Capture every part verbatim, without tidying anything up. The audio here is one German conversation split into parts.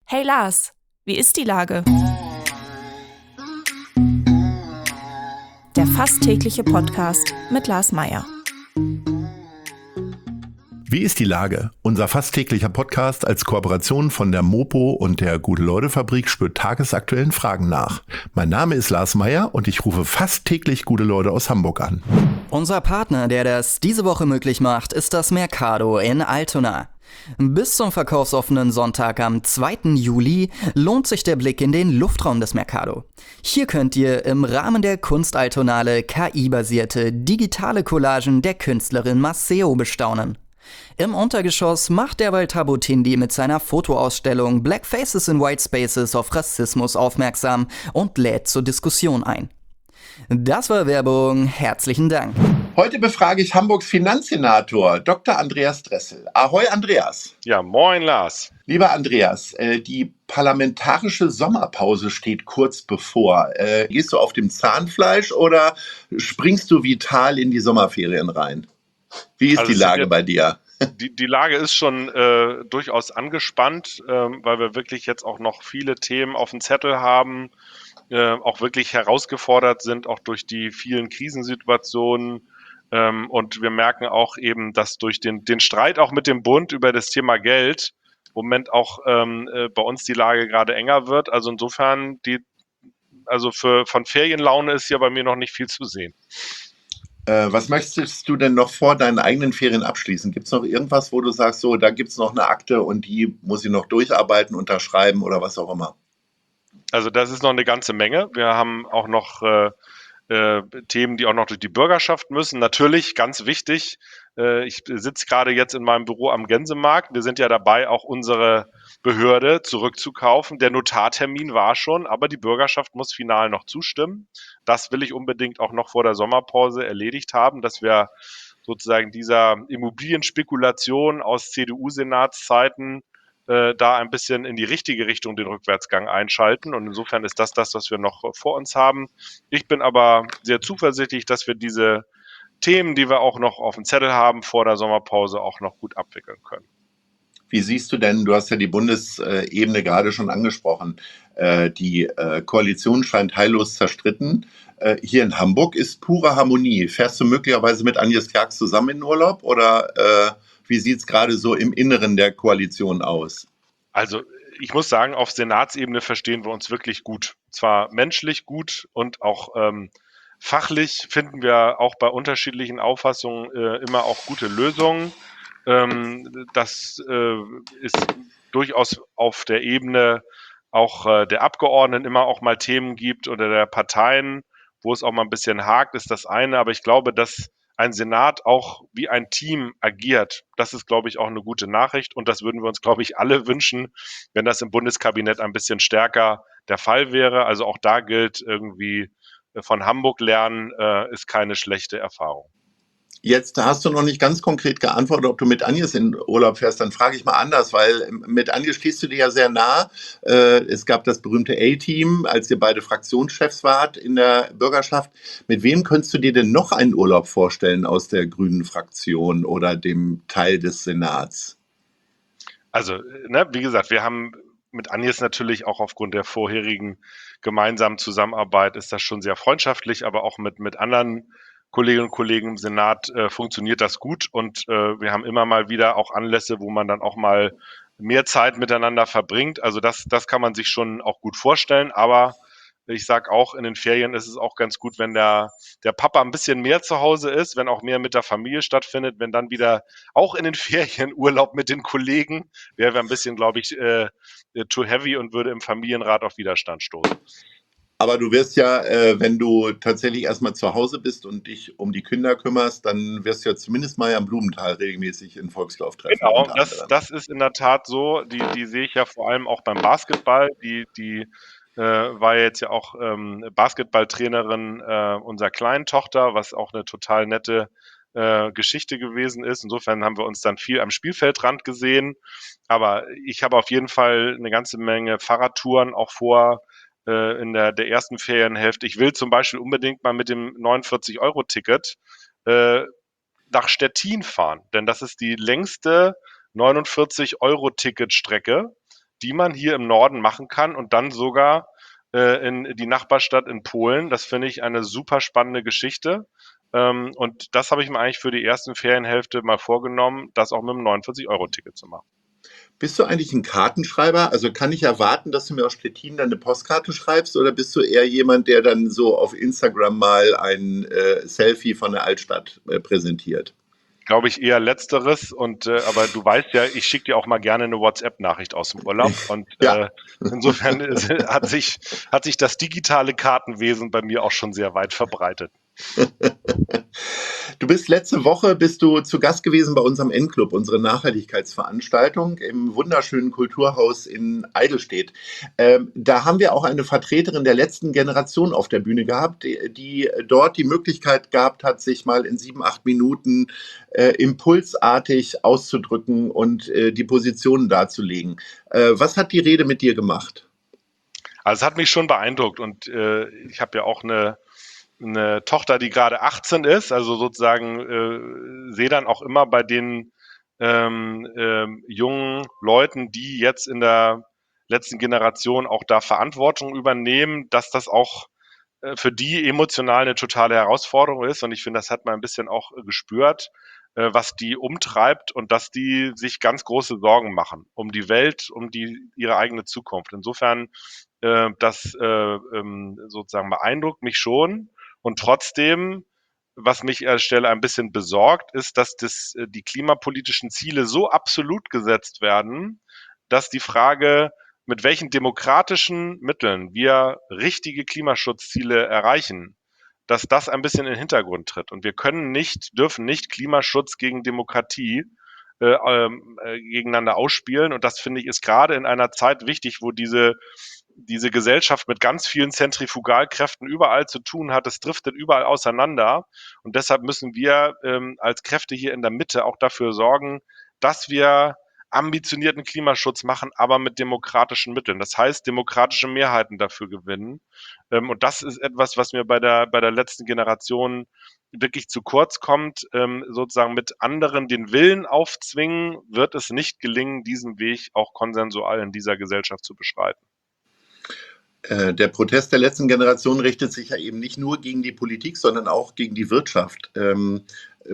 Hey Lars, wie ist die Lage? Der fast tägliche Podcast mit Lars Meyer. Wie ist die Lage? Unser fast täglicher Podcast als Kooperation von der Mopo und der Gute-Leute-Fabrik spürt tagesaktuellen Fragen nach. Mein Name ist Lars Meyer und ich rufe fast täglich gute Leute aus Hamburg an. Unser Partner, der das diese Woche möglich macht, ist das Mercado in Altona. Bis zum verkaufsoffenen Sonntag am zweiten Juli lohnt sich der Blick in den Luftraum des Mercado. Hier könnt ihr im Rahmen der Kunstaltonale K I-basierte digitale Collagen der Künstlerin Maceo bestaunen. Im Untergeschoss macht derweil Thabo Tindi mit seiner Fotoausstellung Black Faces in White Spaces auf Rassismus aufmerksam und lädt zur Diskussion ein. Das war Werbung, herzlichen Dank. Heute befrage ich Hamburgs Finanzsenator Doktor Andreas Dressel. Ahoi Andreas. Ja, moin Lars. Lieber Andreas, äh, die parlamentarische Sommerpause steht kurz bevor. Äh, gehst du auf dem Zahnfleisch oder springst du vital in die Sommerferien rein? Wie ist Also die Lage jetzt, bei dir? Die, die Lage ist schon äh, durchaus angespannt, ähm, weil wir wirklich jetzt auch noch viele Themen auf dem Zettel haben, äh, auch wirklich herausgefordert sind, auch durch die vielen Krisensituationen. Ähm, und wir merken auch eben, dass durch den, den Streit auch mit dem Bund über das Thema Geld im Moment auch ähm, äh, bei uns die Lage gerade enger wird. Also insofern, die, also für, von Ferienlaune ist hier bei mir noch nicht viel zu sehen. Was möchtest du denn noch vor deinen eigenen Ferien abschließen? Gibt es noch irgendwas, wo du sagst, so, da gibt es noch eine Akte und die muss ich noch durcharbeiten, unterschreiben oder was auch immer? Also das ist noch eine ganze Menge. Wir haben auch noch äh, äh, Themen, die auch noch durch die Bürgerschaft müssen. Natürlich, ganz wichtig, äh, ich sitze gerade jetzt in meinem Büro am Gänsemarkt. Wir sind ja dabei, auch unsere Behörde zurückzukaufen. Der Notartermin war schon, aber die Bürgerschaft muss final noch zustimmen. Das will ich unbedingt auch noch vor der Sommerpause erledigt haben, dass wir sozusagen dieser Immobilienspekulation aus C D U-Senatszeiten äh, da ein bisschen in die richtige Richtung den Rückwärtsgang einschalten. Und insofern ist das das, was wir noch vor uns haben. Ich bin aber sehr zuversichtlich, dass wir diese Themen, die wir auch noch auf dem Zettel haben, vor der Sommerpause auch noch gut abwickeln können. Wie siehst du denn, du hast ja die Bundesebene gerade schon angesprochen, die Koalition scheint heillos zerstritten. Hier in Hamburg ist pure Harmonie. Fährst du möglicherweise mit Agnes Tjax zusammen in den Urlaub oder äh, wie sieht es gerade so im Inneren der Koalition aus? Also ich muss sagen, auf Senatsebene verstehen wir uns wirklich gut. Zwar menschlich gut und auch ähm, fachlich finden wir auch bei unterschiedlichen Auffassungen äh, immer auch gute Lösungen. Ähm, das äh, ist durchaus auf der Ebene auch äh, der Abgeordneten immer auch mal Themen gibt oder der Parteien, wo es auch mal ein bisschen hakt, ist das eine. Aber ich glaube, dass ein Senat auch wie ein Team agiert, das ist, glaube ich, auch eine gute Nachricht. Und das würden wir uns, glaube ich, alle wünschen, wenn das im Bundeskabinett ein bisschen stärker der Fall wäre. Also auch da gilt irgendwie, von Hamburg lernen äh, ist keine schlechte Erfahrung. Jetzt hast du noch nicht ganz konkret geantwortet, ob du mit Agnes in Urlaub fährst. Dann frage ich mal anders, weil mit Agnes stehst du dir ja sehr nah. Es gab das berühmte A-Team, als ihr beide Fraktionschefs wart in der Bürgerschaft. Mit wem könntest du dir denn noch einen Urlaub vorstellen aus der grünen Fraktion oder dem Teil des Senats? Also, ne, wie gesagt, wir haben mit Agnes natürlich auch aufgrund der vorherigen gemeinsamen Zusammenarbeit ist das schon sehr freundschaftlich, aber auch mit, mit anderen Kolleginnen und Kollegen im Senat äh, funktioniert das gut und äh, wir haben immer mal wieder auch Anlässe, wo man dann auch mal mehr Zeit miteinander verbringt. Also das, das kann man sich schon auch gut vorstellen, aber ich sag auch, in den Ferien ist es auch ganz gut, wenn der, der Papa ein bisschen mehr zu Hause ist, wenn auch mehr mit der Familie stattfindet, wenn dann wieder auch in den Ferien Urlaub mit den Kollegen, wäre ein bisschen, glaube ich, äh, too heavy und würde im Familienrat auf Widerstand stoßen. Aber du wirst ja, äh, wenn du tatsächlich erstmal zu Hause bist und dich um die Kinder kümmerst, dann wirst du ja zumindest mal am Blumenthal regelmäßig in Volkslauf treffen. Genau, das, das ist in der Tat so. Die, die sehe ich ja vor allem auch beim Basketball. Die, die äh, war jetzt ja auch ähm, Basketballtrainerin äh, unserer kleinen Tochter, was auch eine total nette äh, Geschichte gewesen ist. Insofern haben wir uns dann viel am Spielfeldrand gesehen. Aber ich habe auf jeden Fall eine ganze Menge Fahrradtouren auch vor äh, in der, der ersten Ferienhälfte. Ich will zum Beispiel unbedingt mal mit dem neunundvierzig-Euro-Ticket äh, nach Stettin fahren, denn das ist die längste neunundvierzig-Euro-Ticket-Strecke die man hier im Norden machen kann und dann sogar äh, in die Nachbarstadt in Polen. Das finde ich eine super spannende Geschichte. Ähm, und das habe ich mir eigentlich für die ersten Ferienhälfte mal vorgenommen, das auch mit einem neunundvierzig-Euro-Ticket zu machen. Bist du eigentlich ein Kartenschreiber? Also kann ich erwarten, dass du mir aus Stettin dann eine Postkarte schreibst oder bist du eher jemand, der dann so auf Instagram mal ein äh, Selfie von der Altstadt äh, präsentiert? Glaube ich eher Letzteres und äh, aber du weißt ja, ich schicke dir auch mal gerne eine WhatsApp-Nachricht aus dem Urlaub und Ja. äh, insofern ist, hat sich hat sich das digitale Kartenwesen bei mir auch schon sehr weit verbreitet. Du bist letzte Woche bist du zu Gast gewesen bei unserem N-Club, unsere Nachhaltigkeitsveranstaltung im wunderschönen Kulturhaus in Eidelstedt. Ähm, da haben wir auch eine Vertreterin der letzten Generation auf der Bühne gehabt, die, die dort die Möglichkeit gehabt hat, sich mal in sieben, acht Minuten äh, impulsartig auszudrücken und äh, die Positionen darzulegen. Äh, was hat die Rede mit dir gemacht? Also es hat mich schon beeindruckt und äh, ich habe ja auch eine eine Tochter, die gerade achtzehn ist, also sozusagen äh, sehe dann auch immer bei den ähm, ähm, jungen Leuten, die jetzt in der letzten Generation auch da Verantwortung übernehmen, dass das auch äh, für die emotional eine totale Herausforderung ist. Und ich finde, das hat man ein bisschen auch äh, gespürt, äh, was die umtreibt und dass die sich ganz große Sorgen machen um die Welt, um die ihre eigene Zukunft. Insofern, äh, das äh, ähm, sozusagen beeindruckt mich schon. Und trotzdem, was mich an der Stelle ein bisschen besorgt, ist, dass das, äh, die klimapolitischen Ziele so absolut gesetzt werden, dass die Frage, mit welchen demokratischen Mitteln wir richtige Klimaschutzziele erreichen, dass das ein bisschen in den Hintergrund tritt. Und wir können nicht, dürfen nicht Klimaschutz gegen Demokratie äh, ähm, äh, gegeneinander ausspielen. Und das finde ich ist gerade in einer Zeit wichtig, wo diese diese Gesellschaft mit ganz vielen Zentrifugalkräften überall zu tun hat. Es driftet überall auseinander. Und deshalb müssen wir ähm, als Kräfte hier in der Mitte auch dafür sorgen, dass wir ambitionierten Klimaschutz machen, aber mit demokratischen Mitteln. Das heißt, demokratische Mehrheiten dafür gewinnen. Ähm, und das ist etwas, was mir bei der, bei der letzten Generation wirklich zu kurz kommt. Ähm, sozusagen mit anderen den Willen aufzwingen, wird es nicht gelingen, diesen Weg auch konsensual in dieser Gesellschaft zu beschreiten. Äh, Der Protest der letzten Generation richtet sich ja eben nicht nur gegen die Politik, sondern auch gegen die Wirtschaft. Ähm, äh,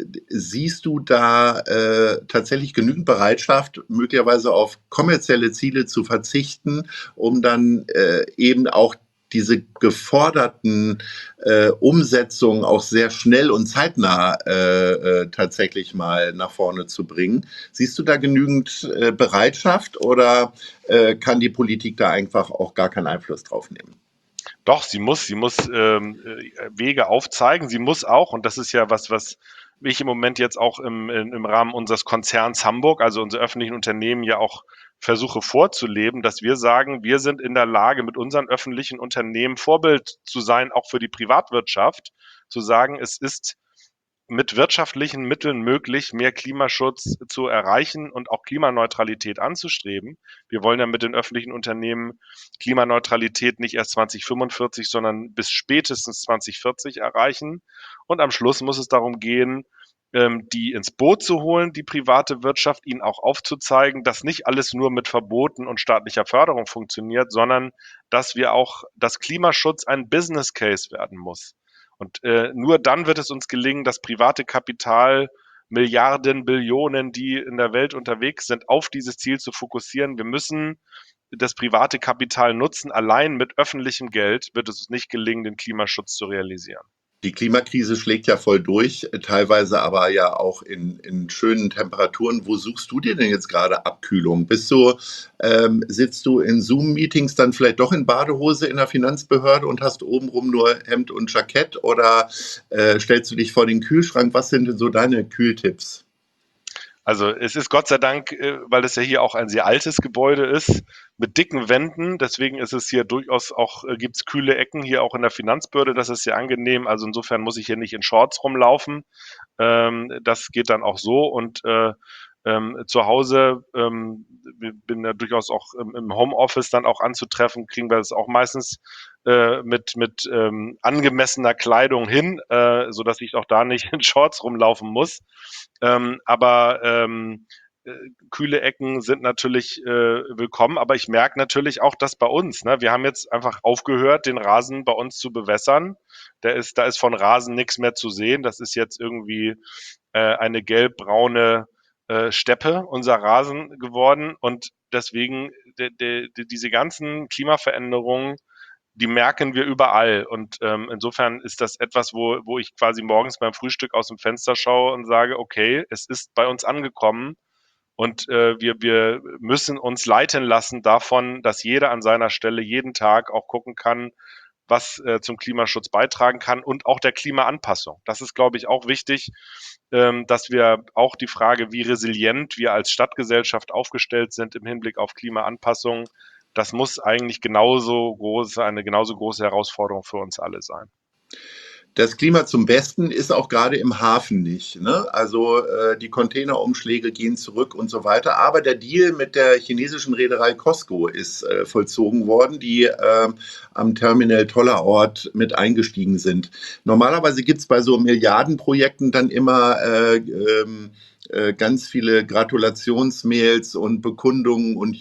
siehst du da äh, tatsächlich genügend Bereitschaft, möglicherweise auf kommerzielle Ziele zu verzichten, um dann äh, eben auch diese geforderten äh, Umsetzungen auch sehr schnell und zeitnah äh, äh, tatsächlich mal nach vorne zu bringen? Siehst du da genügend äh, Bereitschaft oder äh, kann die Politik da einfach auch gar keinen Einfluss drauf nehmen? Doch, sie muss, sie muss ähm, äh, Wege aufzeigen. Sie muss auch, und das ist ja was, was ich im Moment jetzt auch im, in, im Rahmen unseres Konzerns Hamburg, also unserer öffentlichen Unternehmen, ja auch versuche vorzuleben, dass wir sagen, wir sind in der Lage, mit unseren öffentlichen Unternehmen Vorbild zu sein, auch für die Privatwirtschaft, zu sagen, es ist mit wirtschaftlichen Mitteln möglich, mehr Klimaschutz zu erreichen und auch Klimaneutralität anzustreben. Wir wollen ja mit den öffentlichen Unternehmen Klimaneutralität nicht erst zwanzig fünfundvierzig, sondern bis spätestens zwanzig vierzig erreichen. Und am Schluss muss es darum gehen, ähm, die ins Boot zu holen, die private Wirtschaft, ihnen auch aufzuzeigen, dass nicht alles nur mit Verboten und staatlicher Förderung funktioniert, sondern dass wir auch, dass Klimaschutz ein Business Case werden muss. Und äh, nur dann wird es uns gelingen, das private Kapital, Milliarden, Billionen, die in der Welt unterwegs sind, auf dieses Ziel zu fokussieren. Wir müssen das private Kapital nutzen. Allein mit öffentlichem Geld wird es uns nicht gelingen, den Klimaschutz zu realisieren. Die Klimakrise schlägt ja voll durch, teilweise aber ja auch in, in schönen Temperaturen. Wo suchst du dir denn jetzt gerade Abkühlung? Bist du, ähm, sitzt du in Zoom-Meetings dann vielleicht doch in Badehose in der Finanzbehörde und hast obenrum nur Hemd und Jackett oder äh, stellst du dich vor den Kühlschrank? Was sind denn so deine Kühltipps? Also es ist Gott sei Dank, äh, weil es ja hier auch ein sehr altes Gebäude ist, mit dicken Wänden. Deswegen ist es hier durchaus auch, äh, gibt es kühle Ecken hier auch in der Finanzbehörde. Das ist sehr angenehm. Also insofern muss ich hier nicht in Shorts rumlaufen. Ähm, das geht dann auch so. Und äh, ähm, zu Hause ähm, bin ja durchaus auch im, im Homeoffice dann auch anzutreffen, kriegen wir das auch meistens äh, mit, mit ähm, angemessener Kleidung hin, äh, sodass ich auch da nicht in Shorts rumlaufen muss. Ähm, aber ähm, kühle Ecken sind natürlich äh, willkommen, aber ich merke natürlich auch, dass bei uns, ne, wir haben jetzt einfach aufgehört, den Rasen bei uns zu bewässern. Der ist, da ist von Rasen nichts mehr zu sehen. Das ist jetzt irgendwie äh, eine gelb-braune äh, Steppe, unser Rasen geworden. Und deswegen de, de, de, diese ganzen Klimaveränderungen, die merken wir überall. Und ähm, insofern ist das etwas, wo, wo ich quasi morgens beim Frühstück aus dem Fenster schaue und sage, okay, es ist bei uns angekommen. Und äh, wir, wir müssen uns leiten lassen davon, dass jeder an seiner Stelle jeden Tag auch gucken kann, was äh, zum Klimaschutz beitragen kann und auch der Klimaanpassung. Das ist, glaube ich, auch wichtig, ähm, dass wir auch die Frage, wie resilient wir als Stadtgesellschaft aufgestellt sind im Hinblick auf Klimaanpassung, das muss eigentlich genauso groß, eine genauso große Herausforderung für uns alle sein. Das Klima zum Besten ist auch gerade im Hafen nicht. Ne? Also äh, die Containerumschläge gehen zurück und so weiter. Aber der Deal mit der chinesischen Reederei COSCO ist äh, vollzogen worden, die äh, am Terminal Tollerort mit eingestiegen sind. Normalerweise gibt es bei so Milliardenprojekten dann immer äh, ähm, äh, ganz viele Gratulationsmails und Bekundungen und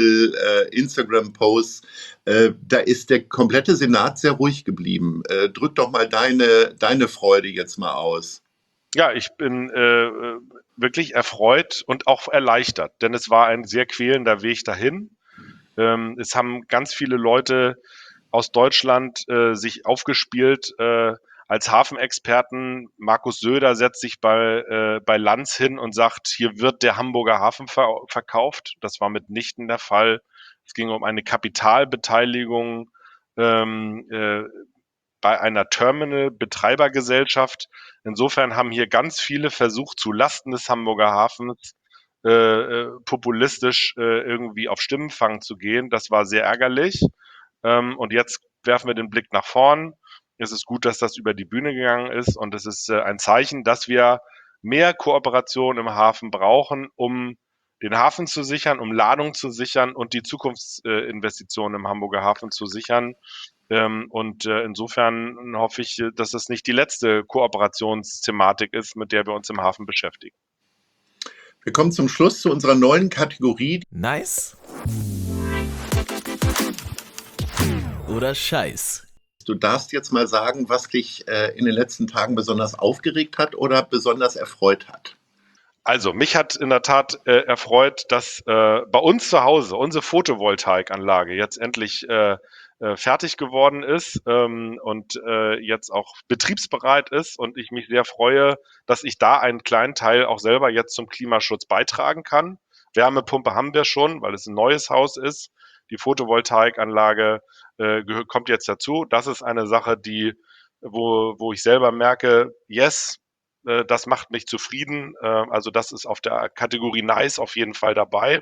Jubel-Instagram-Posts. Äh, da ist der komplette Senat sehr ruhig geblieben. Äh, drück doch mal deine, deine Freude jetzt mal aus. Ja, ich bin äh, wirklich erfreut und auch erleichtert, denn es war ein sehr quälender Weg dahin. Ähm, es haben ganz viele Leute aus Deutschland äh, sich aufgespielt äh, als Hafenexperten. Markus Söder setzt sich bei, äh, bei Lanz hin und sagt, hier wird der Hamburger Hafen ver- verkauft. Das war mitnichten der Fall. Es ging um eine Kapitalbeteiligung ähm, äh, bei einer Terminal-Betreibergesellschaft. Insofern haben hier ganz viele versucht, zu Lasten des Hamburger Hafens äh, äh, populistisch äh, irgendwie auf Stimmenfang zu gehen. Das war sehr ärgerlich. Ähm, und jetzt werfen wir den Blick nach vorn. Es ist gut, dass das über die Bühne gegangen ist und es ist äh, ein Zeichen, dass wir mehr Kooperation im Hafen brauchen, um den Hafen zu sichern, um Ladung zu sichern und die Zukunftsinvestitionen im Hamburger Hafen zu sichern. Ähm, und äh, insofern hoffe ich, dass das nicht die letzte Kooperationsthematik ist, mit der wir uns im Hafen beschäftigen. Wir kommen zum Schluss zu unserer neuen Kategorie. Nice oder Scheiß? Du darfst jetzt mal sagen, was dich äh, in den letzten Tagen besonders aufgeregt hat oder besonders erfreut hat. Also, mich hat in der Tat äh, erfreut, dass äh, bei uns zu Hause unsere Photovoltaikanlage jetzt endlich äh, äh, fertig geworden ist ähm, und äh, jetzt auch betriebsbereit ist und ich mich sehr freue, dass ich da einen kleinen Teil auch selber jetzt zum Klimaschutz beitragen kann. Wärmepumpe haben wir schon, weil es ein neues Haus ist. Die Photovoltaikanlage äh, gehört, kommt jetzt dazu. Das ist eine Sache, die, wo, wo ich selber merke, yes, das macht mich zufrieden. Also das ist auf der Kategorie Nice auf jeden Fall dabei.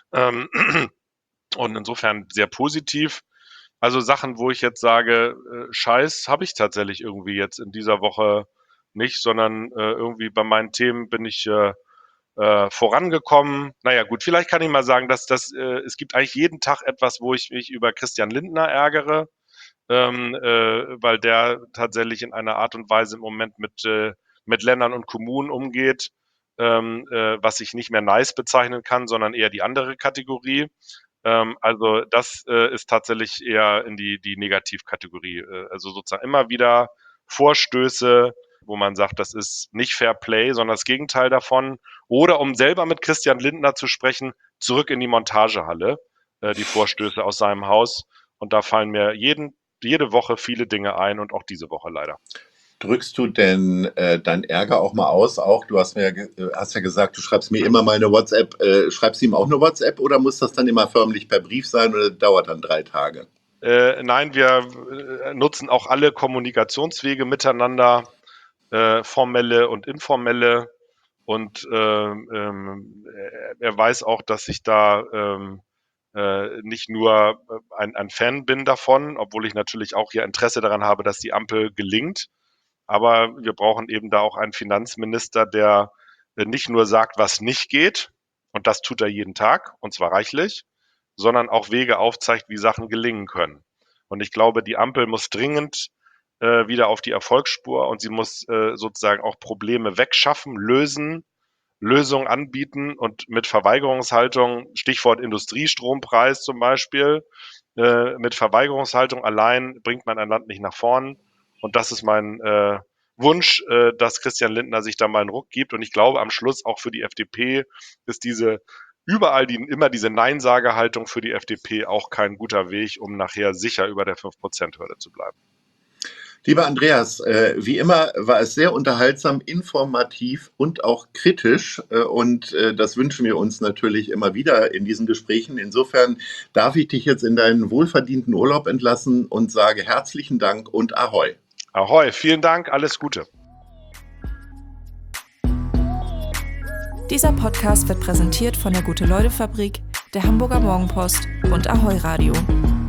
Und insofern sehr positiv. Also Sachen, wo ich jetzt sage, Scheiß, habe ich tatsächlich irgendwie jetzt in dieser Woche nicht, sondern irgendwie bei meinen Themen bin ich vorangekommen. Naja gut, vielleicht kann ich mal sagen, dass das, es gibt eigentlich jeden Tag etwas, wo ich mich über Christian Lindner ärgere, weil der tatsächlich in einer Art und Weise im Moment mit mit Ländern und Kommunen umgeht, ähm, äh, was ich nicht mehr nice bezeichnen kann, sondern eher die andere Kategorie. Ähm, also das äh, ist tatsächlich eher in die, die Negativkategorie. Äh, also sozusagen immer wieder Vorstöße, wo man sagt, das ist nicht Fair Play, sondern das Gegenteil davon. Oder um selber mit Christian Lindner zu sprechen, zurück in die Montagehalle, äh, die Vorstöße aus seinem Haus. Und da fallen mir jeden, jede Woche viele Dinge ein und auch diese Woche leider. Drückst du denn äh, deinen Ärger auch mal aus? Auch du hast mir ja, hast ja gesagt, du schreibst mir immer meine WhatsApp. Äh, schreibst du ihm auch eine WhatsApp oder muss das dann immer förmlich per Brief sein oder dauert dann drei Tage? Äh, nein, wir äh, nutzen auch alle Kommunikationswege miteinander, äh, formelle und informelle. Und ähm, ähm, er weiß auch, dass ich da ähm, äh, nicht nur ein, ein Fan bin davon, obwohl ich natürlich auch hier Interesse daran habe, dass die Ampel gelingt. Aber wir brauchen eben da auch einen Finanzminister, der nicht nur sagt, was nicht geht, und das tut er jeden Tag, und zwar reichlich, sondern auch Wege aufzeigt, wie Sachen gelingen können. Und ich glaube, die Ampel muss dringend äh, wieder auf die Erfolgsspur und sie muss äh, sozusagen auch Probleme wegschaffen, lösen, Lösungen anbieten und mit Verweigerungshaltung, Stichwort Industriestrompreis zum Beispiel, äh, mit Verweigerungshaltung allein bringt man ein Land nicht nach vorn. Und das ist mein äh, Wunsch, äh, dass Christian Lindner sich da mal einen Ruck gibt. Und ich glaube, am Schluss auch für die F D P ist diese überall die, immer diese Neinsagerhaltung für die F D P auch kein guter Weg, um nachher sicher über der fünf Prozent Hürde zu bleiben. Lieber Andreas, äh, wie immer war es sehr unterhaltsam, informativ und auch kritisch. Äh, und äh, das wünschen wir uns natürlich immer wieder in diesen Gesprächen. Insofern darf ich dich jetzt in deinen wohlverdienten Urlaub entlassen und sage herzlichen Dank und Ahoi. Ahoi, vielen Dank, alles Gute. Dieser Podcast wird präsentiert von der Gute-Leute-Fabrik, der Hamburger Morgenpost und Ahoi Radio.